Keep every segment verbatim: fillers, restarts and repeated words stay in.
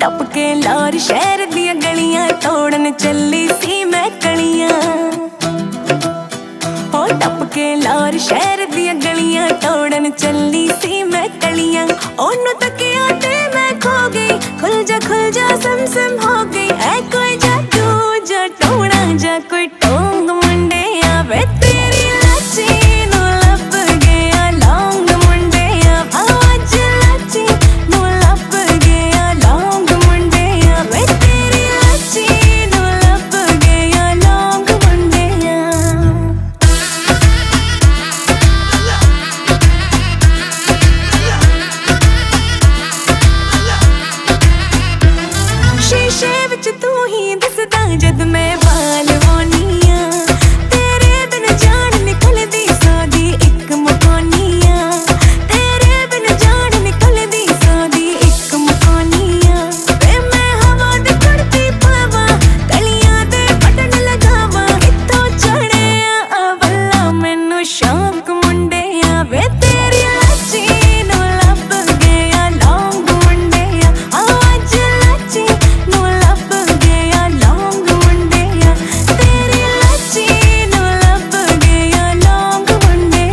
टप के लाहौर शहर दियां गलियां तोड़न चली सी मैं कलियां। ओ टप के लाहौर शहर दियां गलियां तोड़न चली सी मैं कलियां। ओनू तकिया ते मैं खो गई, खुल जा खुल जा सम सम हो गई। ऐ कोई जादू जा टोना जा कोई टोंग मुंडे आवे तेरी लाची नू लब गया लौंग मुंडे आवाज लाची नू लब गया लौंग मुंडे आवे तेरी लाची नू लब गया लौंग मुंडे। शीशे विच तू ही दिसदा जद मैं वाल वानिया, तेरे बिन जान निकलदी सादी इक मकानिया। तेरे बिन जान निकलदी सादी इक मकानिया। वे मैं हवा दे चढ़ती पावा गलियां दे बटन लगावा। इत्थों चढ़े अवला मैनू शौक मुंडे वे तेरी लाची नू लब गया लौंग मुंडे आवाज लाची नू लब गया लौंग मुंडे तेरी लाची नू लब गया लौंग मुंडे।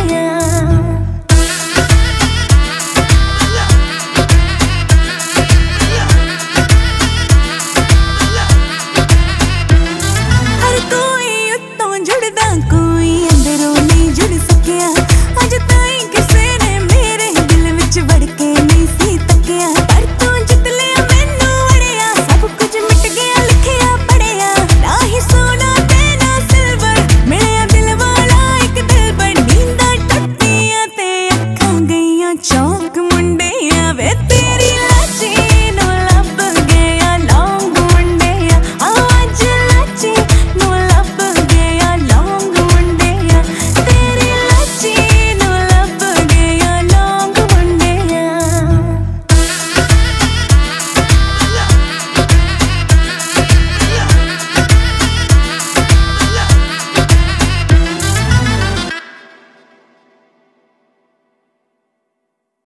हर कोई उत्तों जुड़दा कोई अंदरों नहीं जुड़ सकिया। अज ताई किसे ने मेरे दिल विच वड़ के नहीं सी तकिया। पर तू जित लिया मैनू वड़िया, सब कुछ मिट गया लिखिया पढ़िया। ना ही सोना ते ना सिल्वर मिलिया दिल वाला एक दिलबर। नींदां टुटियां ते अखां गईयां चौंक